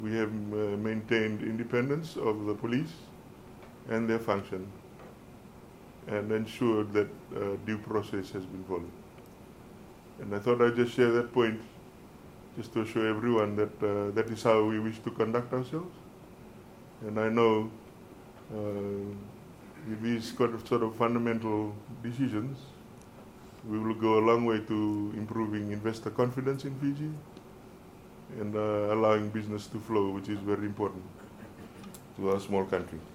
We have maintained independence of the police and their function and ensured that due process has been followed. And I thought I'd just share that point just to show everyone that that is how we wish to conduct ourselves. And I know with these sort of fundamental decisions, we will go a long way to improving investor confidence in Fiji and allowing business to flow, which is very important to our small country.